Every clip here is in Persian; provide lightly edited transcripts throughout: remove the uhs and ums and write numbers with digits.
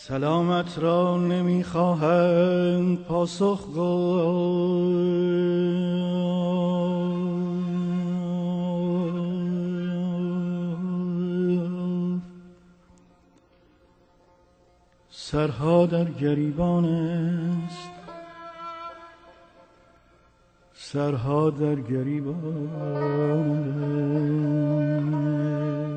سلامت را نمیخواهند پاسخ گفت. سرها در گریبان است، سرها در گریبان است.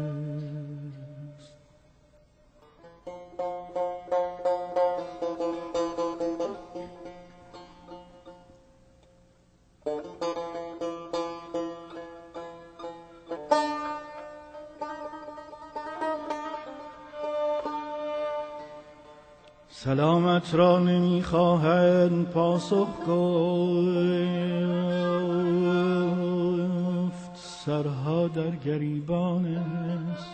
سلامت را نمیخواهند پاسخ گفت، سرها در گریبان است.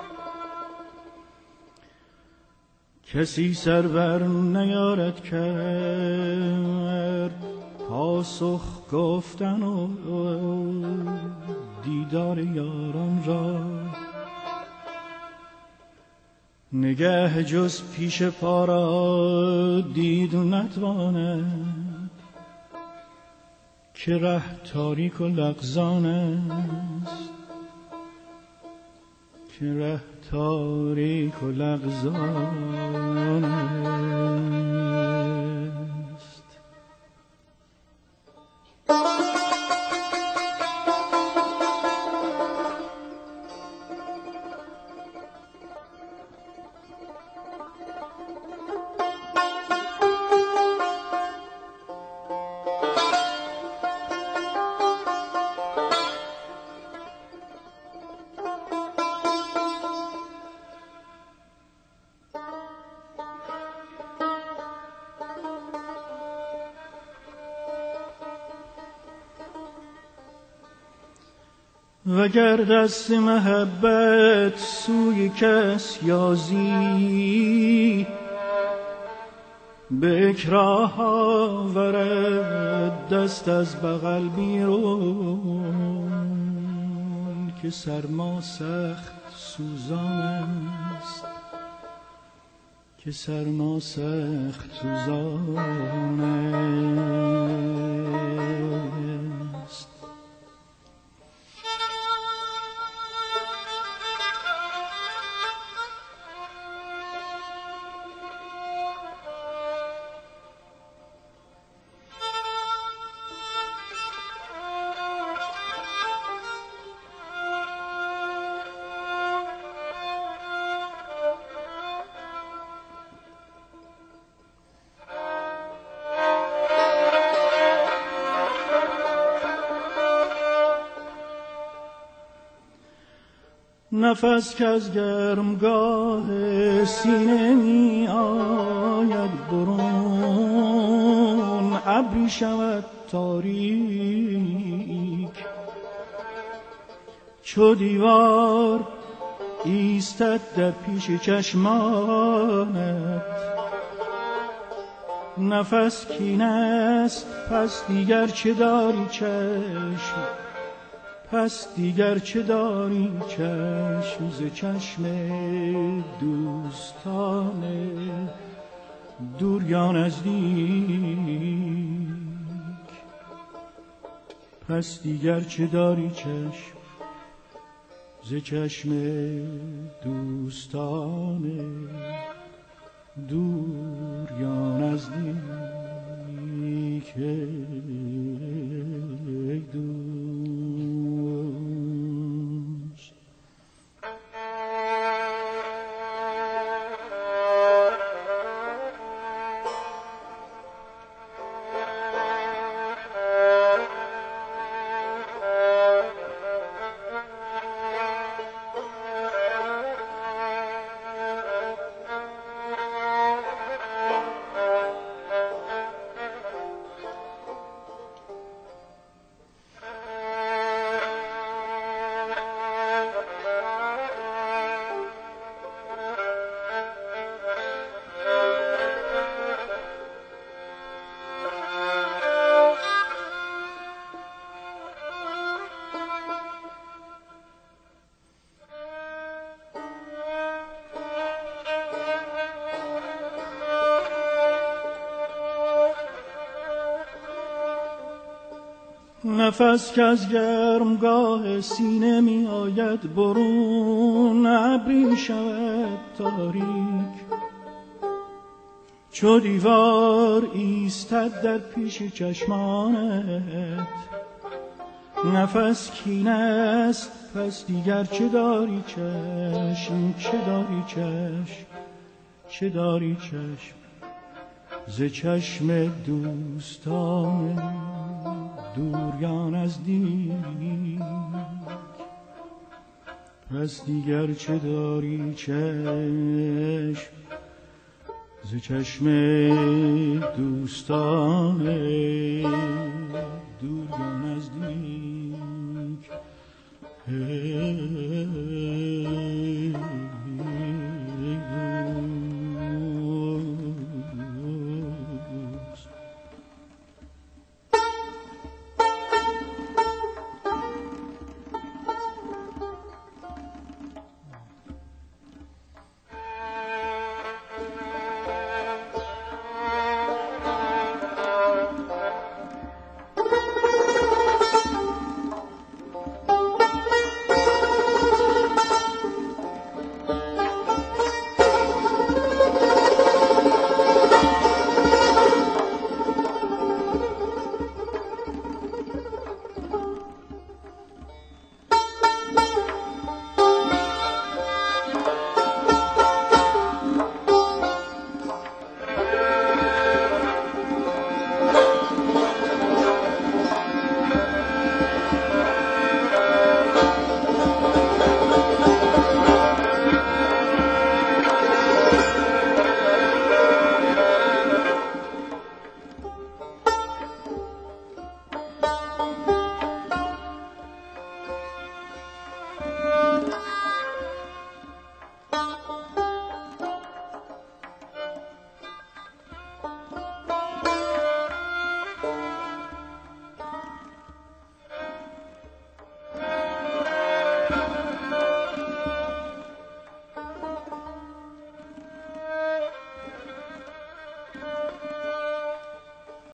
کسی سرور نیارد کرد پاسخ گفتن و دیدار یاران را. نگه جز پیش پا را دید نتواند، که ره تاریک و لغزان است، که ره تاریک و لغزان است. وگر دست محبت سوی کس یازی، به اکراه آورد دست از بغل بیرون، که سرما سخت سوزان است، که سرما سخت سوزان است. نفس که از گرمگاه سینه می آید برون، ابری شود تاریک چو دیوار ایستد در پیش چشمانت. نفس کین است پس دیگر چه داری چشم، پس دیگر چه داری چشم ز چشم دوستان دور یا نزدیک. پس دیگر چه داری چشم ز چشم دوستان دور یا نزدیک. نفس که از گرمگاه سینه می آید برون، ابری شود تاریک چو دیوار ایستد در پیش چشمانت. نفس کینه است پس دیگر چه داری چشم، چه داری چشم، چه داری چشم ز چشم دوستان دور یا نزدیک. پس دیگر چه داری چشم ز چشم دوستان